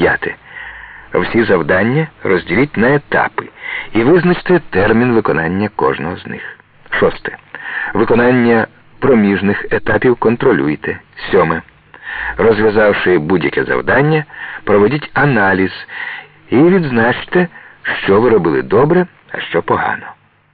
5. Всі завдання розділіть на етапи і визначте термін виконання кожного з них. 6. Виконання проміжних етапів контролюйте. 7. Розв'язавши будь-яке завдання, проведіть аналіз і відзначте, що ви робили добре, а що погано.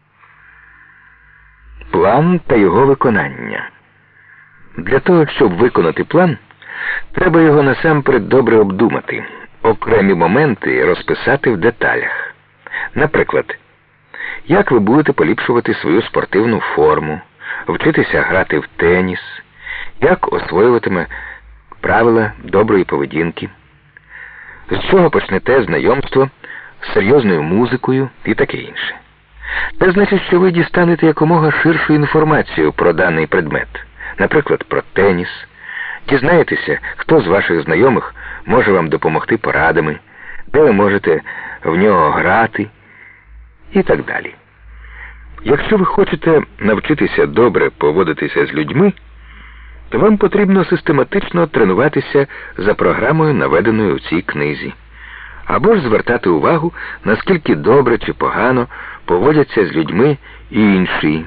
План та його виконання. Для того, щоб виконати план, треба його насамперед добре обдумати, окремі моменти розписати в деталях. Наприклад, як ви будете поліпшувати свою спортивну форму, вчитися грати в теніс, як освоюватиме правила доброї поведінки, з чого почнете знайомство з серйозною музикою і таке інше. Це значить, що ви дістанете якомога ширшу інформацію про даний предмет, наприклад, про теніс, дізнаєтеся, хто з ваших знайомих може вам допомогти порадами, де ви можете в нього грати і так далі. Якщо ви хочете навчитися добре поводитися з людьми, то вам потрібно систематично тренуватися за програмою, наведеною у цій книзі, або ж звертати увагу, наскільки добре чи погано поводяться з людьми інші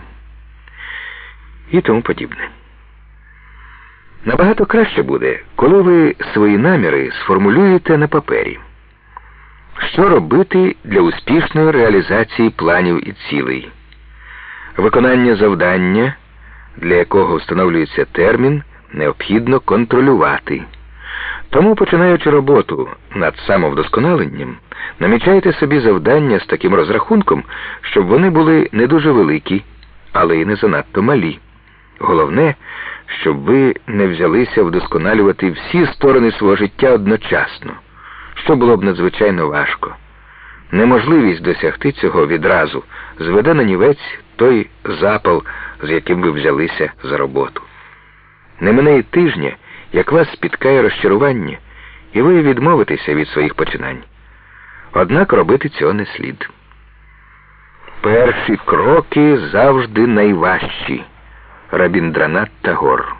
і тому подібне. Набагато краще буде, коли ви свої наміри сформулюєте на папері. Що робити для успішної реалізації планів і цілей? Виконання завдання, для якого встановлюється термін, необхідно контролювати. Тому, починаючи роботу над самовдосконаленням, намічайте собі завдання з таким розрахунком, щоб вони були не дуже великі, але й не занадто малі. Головне, щоб ви не взялися вдосконалювати всі сторони свого життя одночасно, що було б надзвичайно важко. Неможливість досягти цього відразу зведе на нівець той запал, з яким ви взялися за роботу. Не мине й тижня, як вас спіткає розчарування, і ви відмовитеся від своїх починань. Однак робити цього не слід. Перші кроки завжди найважчі. Рабіндранат Тагор.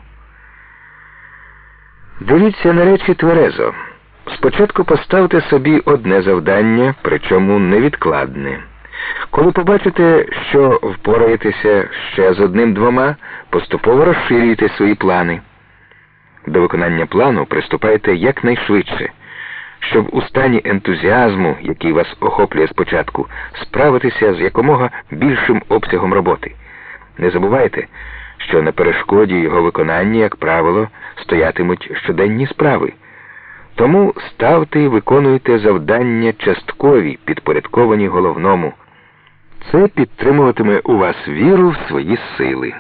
Дивіться на речі тверезо. Спочатку поставте собі одне завдання, причому невідкладне. Коли побачите, що впораєтеся ще з одним-двома, поступово розширюйте свої плани. До виконання плану приступайте якнайшвидше, щоб у стані ентузіазму, який вас охоплює спочатку, справитися з якомога більшим обсягом роботи. Не забувайте, що на перешкоді його виконання, як правило, стоятимуть щоденні справи. Тому ставте і виконуйте завдання часткові, підпорядковані головному. Це підтримуватиме у вас віру в свої сили.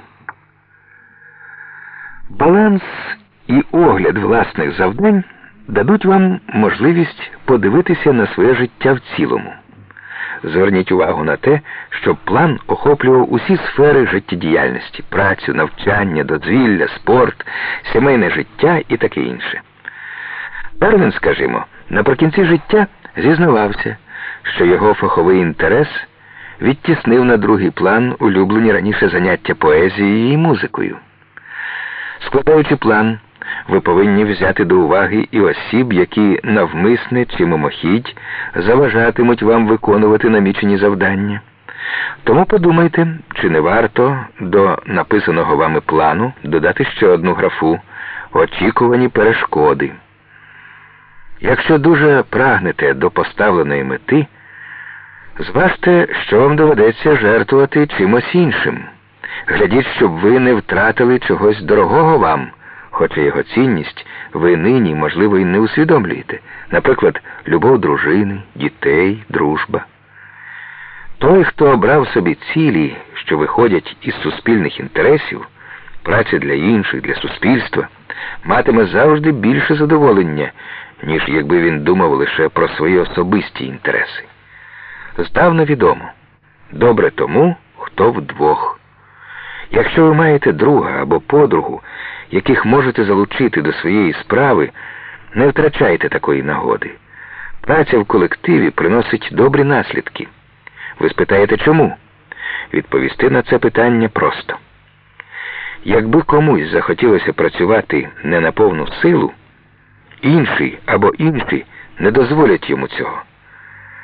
Баланс і огляд власних завдань дадуть вам можливість подивитися на своє життя в цілому. Зверніть увагу на те, щоб план охоплював усі сфери життєдіяльності – працю, навчання, дозвілля, спорт, сімейне життя і таке інше. Дарвін, скажімо, наприкінці життя зізнавався, що його фаховий інтерес відтіснив на другий план улюблені раніше заняття поезією і музикою. Складаючи план, ви повинні взяти до уваги і осіб, які навмисне чи мимохідь заважатимуть вам виконувати намічені завдання. Тому подумайте, чи не варто до написаного вами плану додати ще одну графу «Очікувані перешкоди». Якщо дуже прагнете до поставленої мети, зважте, що вам доведеться жертвувати чимось іншим. Глядіть, щоб ви не втратили чогось дорогого вам, хоча його цінність ви нині, можливо, і не усвідомлюєте. Наприклад, любов дружини, дітей, дружба. Той, хто обрав собі цілі, що виходять із суспільних інтересів, праці для інших, для суспільства, матиме завжди більше задоволення, ніж якби він думав лише про свої особисті інтереси. Здавна відомо, добре тому, хто вдвох. Якщо ви маєте друга або подругу, яких можете залучити до своєї справи, не втрачайте такої нагоди. Праця в колективі приносить добрі наслідки. Ви спитаєте, чому? Відповісти на це питання просто. Якби комусь захотілося працювати не на повну силу, інший або інші не дозволять йому цього.